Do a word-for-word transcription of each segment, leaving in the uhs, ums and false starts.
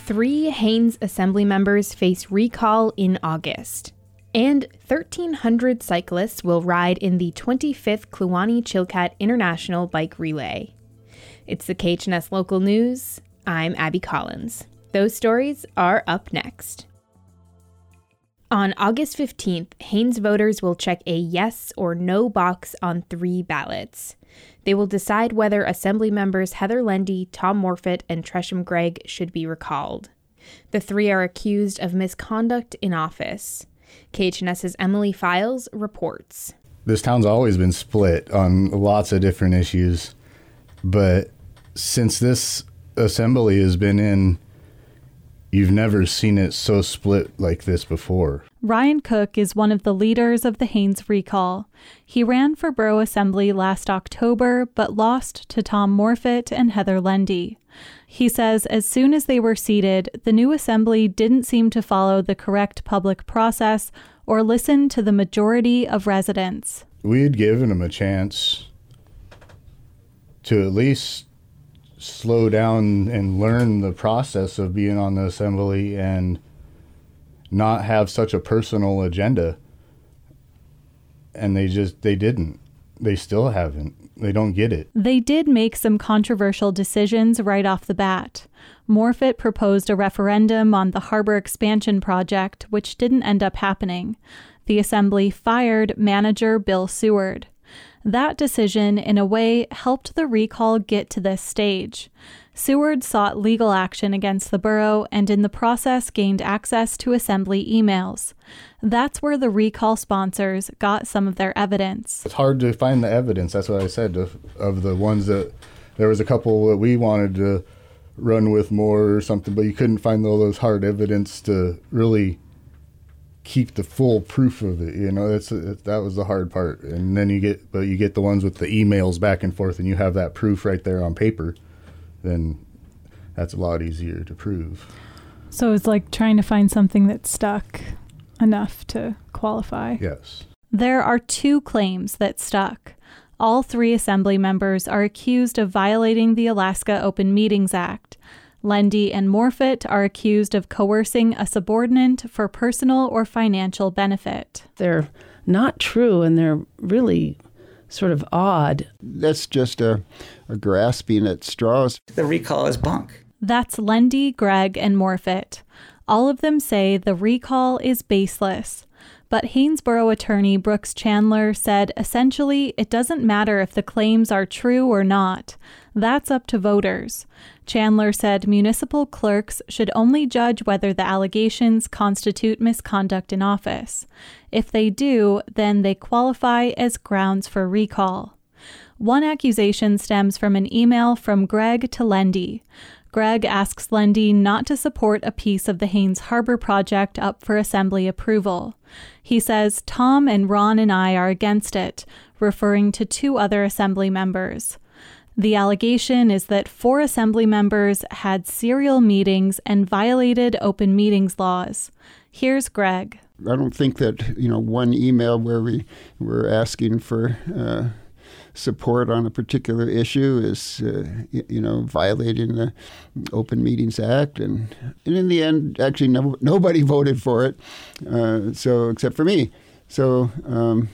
Three Haines Assembly members face recall in August. And thirteen hundred cyclists will ride in the twenty-fifth Kluane-Chilkat International Bike Relay. It's the K H N S Local News. I'm Abby Collins. Those stories are up next. On August fifteenth, Haines voters will check a yes or no box on three ballots. They will decide whether Assembly members Heather Lendy, Tom Morfitt, and Tresham Gregg should be recalled. The three are accused of misconduct in office. K H N S's Emily Files reports. This town's always been split on lots of different issues, but since this assembly has been in, you've never seen it so split like this before. Ryan Cook is one of the leaders of the Haines recall. He ran for Borough Assembly last October, but lost to Tom Morfitt and Heather Lendy. He says as soon as they were seated, the new assembly didn't seem to follow the correct public process or listen to the majority of residents. We had given them a chance to at least slow down and learn the process of being on the assembly and not have such a personal agenda. And they just, they didn't. They still haven't. They don't get it. They did make some controversial decisions right off the bat. Morfitt proposed a referendum on the harbor expansion project, which didn't end up happening. The assembly fired manager Bill Seward. That decision, in a way, helped the recall get to this stage. Seward sought legal action against the borough and in the process gained access to assembly emails. That's where the recall sponsors got some of their evidence. It's hard to find the evidence. That's what I said, of, of the ones that, there was a couple that we wanted to run with more or something, but you couldn't find all those hard evidence to really keep the full proof of it. You know, that's that was the hard part. And then you get, but you get the ones with the emails back and forth, and you have that proof right there on paper. Then that's a lot easier to prove. So it's like trying to find something that stuck enough to qualify. Yes. There are two claims that stuck. All three assembly members are accused of violating the Alaska Open Meetings Act. Lendy and Morfitt are accused of coercing a subordinate for personal or financial benefit. They're not true, and they're really sort of odd. That's just a, a grasping at straws. The recall is bunk. That's Lendy, Gregg, and Morfitt. All of them say the recall is baseless. But Hanesboro attorney Brooks Chandler said essentially it doesn't matter if the claims are true or not. That's up to voters. Chandler said municipal clerks should only judge whether the allegations constitute misconduct in office. If they do, then they qualify as grounds for recall. One accusation stems from an email from Gregg to Lendy. Gregg asks Lendy not to support a piece of the Haines Harbor project up for assembly approval. He says, Tom and Ron and I are against it, referring to two other assembly members. The allegation is that four assembly members had serial meetings and violated open meetings laws. Here's Gregg. I don't think that, you know, one email where we were asking for uh, support on a particular issue is, uh, you know, violating the Open Meetings Act. And, and in the end, actually, no, nobody voted for it, uh, so except for me. So, um,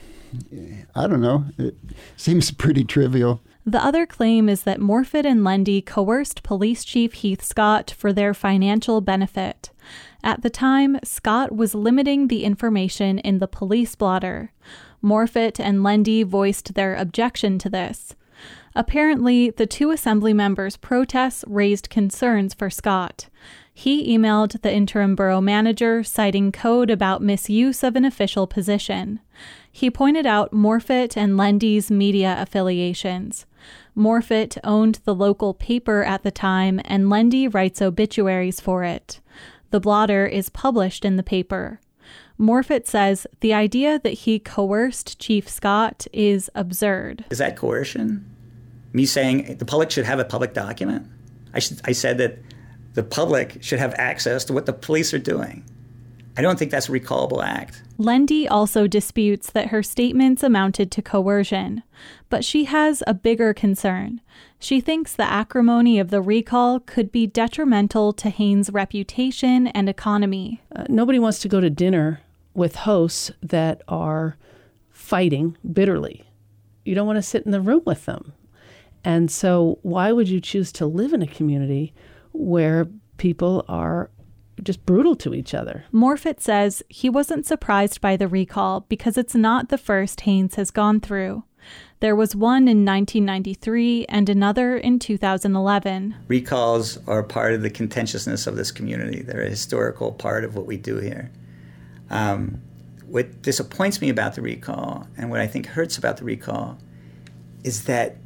I don't know. It seems pretty trivial. The other claim is that Morfitt and Lendy coerced Police Chief Heath Scott for their financial benefit. At the time, Scott was limiting the information in the police blotter. Morfitt and Lendy voiced their objection to this. Apparently, the two assembly members' protests raised concerns for Scott. He emailed the interim borough manager citing code about misuse of an official position. He pointed out Morfitt and Lendy's media affiliations. Morfitt owned the local paper at the time, and Lendy writes obituaries for it. The blotter is published in the paper. Morfitt says the idea that he coerced Chief Scott is absurd. Is that coercion? Me saying the public should have a public document? I, should, I said that the public should have access to what the police are doing. I don't think that's a recallable act. Lendy also disputes that her statements amounted to coercion, but she has a bigger concern. She thinks the acrimony of the recall could be detrimental to Hanes' reputation and economy. Uh, nobody wants to go to dinner with hosts that are fighting bitterly. You don't want to sit in the room with them. And so why would you choose to live in a community where people are just brutal to each other? Morfitt says he wasn't surprised by the recall because it's not the first Hanes has gone through. There was one in nineteen ninety-three and another in two thousand eleven. Recalls are part of the contentiousness of this community. They're a historical part of what we do here. Um, what disappoints me about the recall, and what I think hurts about the recall, is that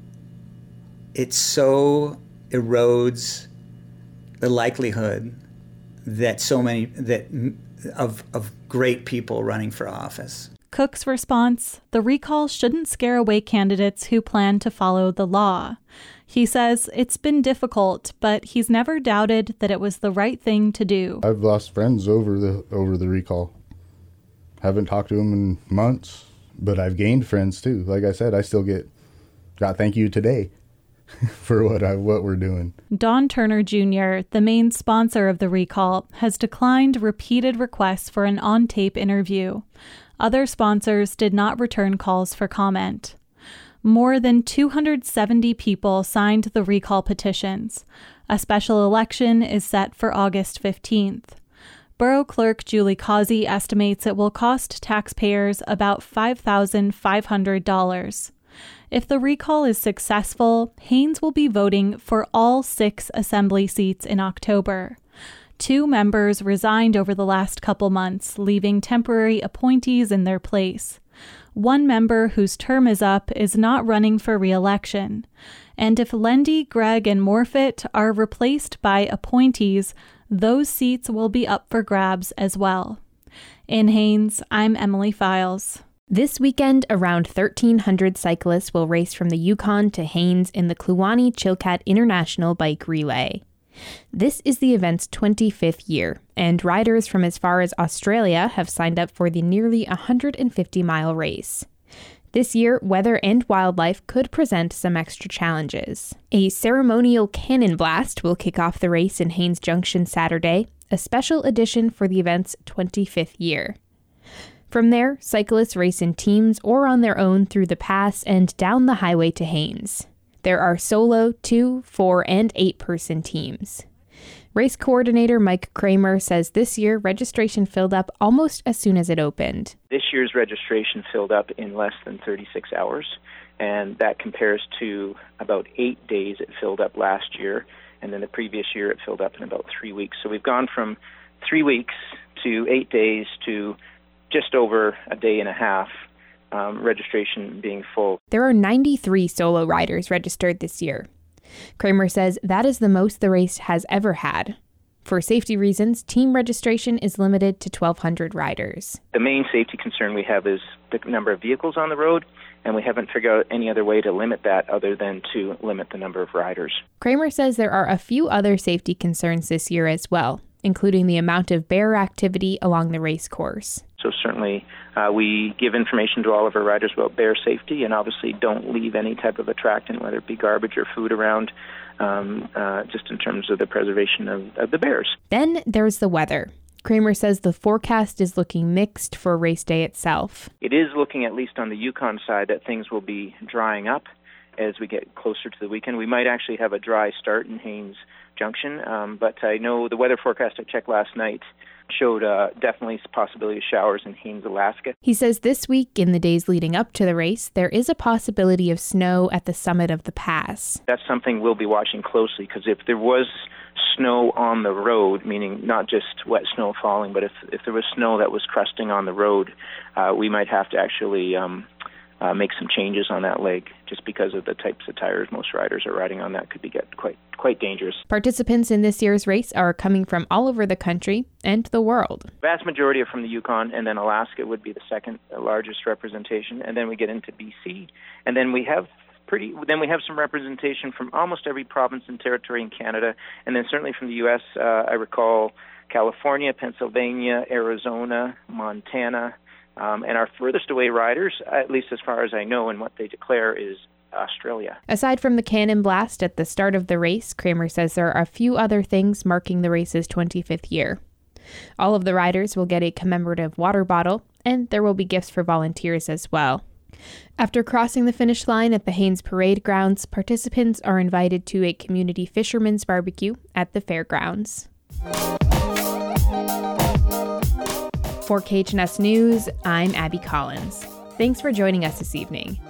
it so erodes the likelihood that so many that of of great people running for office. Cook's response: the recall shouldn't scare away candidates who plan to follow the law. He says it's been difficult, but he's never doubted that it was the right thing to do. I've lost friends over the over the recall. Haven't talked to them in months, but I've gained friends too. Like I said, I still get got thank you today for what I what we're doing. Don Turner Junior, the main sponsor of the recall, has declined repeated requests for an on-tape interview. Other sponsors did not return calls for comment. More than two hundred seventy people signed the recall petitions. A special election is set for August fifteenth. Borough Clerk Julie Causey estimates it will cost taxpayers about five thousand five hundred dollars. If the recall is successful, Hanes will be voting for all six assembly seats in October. Two members resigned over the last couple months, leaving temporary appointees in their place. One member whose term is up is not running for re-election. And if Lendy, Gregg, and Morfitt are replaced by appointees, those seats will be up for grabs as well. In Hanes, I'm Emily Files. This weekend, around thirteen hundred cyclists will race from the Yukon to Hanes in the Kluane-Chilkat International Bike Relay. This is the event's twenty-fifth year, and riders from as far as Australia have signed up for the nearly one hundred fifty mile race. This year, weather and wildlife could present some extra challenges. A ceremonial cannon blast will kick off the race in Haines Junction Saturday, a special edition for the event's twenty-fifth year. From there, cyclists race in teams or on their own through the pass and down the highway to Haines. There are solo, two, four, and eight-person teams. Race coordinator Mike Kramer says this year registration filled up almost as soon as it opened. This year's registration filled up in less than thirty-six hours, and that compares to about eight days it filled up last year, and then the previous year it filled up in about three weeks. So we've gone from three weeks to eight days to just over a day and a half, um, registration being full. There are ninety-three solo riders registered this year. Kramer says that is the most the race has ever had. For safety reasons, team registration is limited to twelve hundred riders. The main safety concern we have is the number of vehicles on the road, and we haven't figured out any other way to limit that other than to limit the number of riders. Kramer says there are a few other safety concerns this year as well, including the amount of bear activity along the race course. So certainly uh, we give information to all of our riders about bear safety, and obviously don't leave any type of attractant, whether it be garbage or food around, um, uh, just in terms of the preservation of, of the bears. Then there's the weather. Kramer says the forecast is looking mixed for race day itself. It is looking, at least on the Yukon side, that things will be drying up as we get closer to the weekend. We might actually have a dry start in Haines Junction, um, but I know the weather forecast I checked last night showed uh, definitely a possibility of showers in Haines, Alaska. He says this week, in the days leading up to the race, there is a possibility of snow at the summit of the pass. That's something we'll be watching closely, because if there was snow on the road, meaning not just wet snow falling, but if, if there was snow that was crusting on the road, uh, we might have to actually um, uh, make some changes on that leg, just because of the types of tires most riders are riding on. That could be get quite quite dangerous. Participants in this year's race are coming from all over the country and the world. The vast majority are from the Yukon, and then Alaska would be the second largest representation, and then we get into B C, and then we have pretty. Then we have some representation from almost every province and territory in Canada, and then certainly from the U S. Uh, I recall California, Pennsylvania, Arizona, Montana, um, and our furthest away riders, at least as far as I know, and what they declare is Australia. Aside from the cannon blast at the start of the race, Kramer says there are a few other things marking the race's twenty-fifth year. All of the riders will get a commemorative water bottle, and there will be gifts for volunteers as well. After crossing the finish line at the Haines Parade Grounds, participants are invited to a community fisherman's barbecue at the fairgrounds. For K H N S News, I'm Abby Collins. Thanks for joining us this evening.